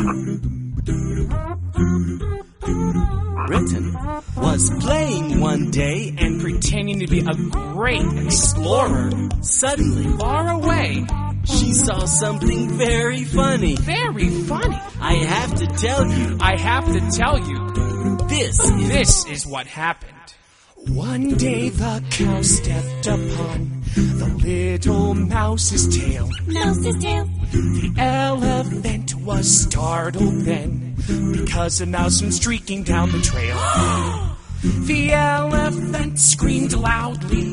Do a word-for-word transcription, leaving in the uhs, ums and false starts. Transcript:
Britain was playing one day and pretending to be a great explorer. Suddenly, Far away. she saw something very funny. Very funny. I have to tell you, I have to tell you, this is... this is what happened. One day the cow stepped upon the little mouse's tail. Mouse's tail. The elephant was startled then, because a mouse went streaking down the trail. The elephant screamed loudly.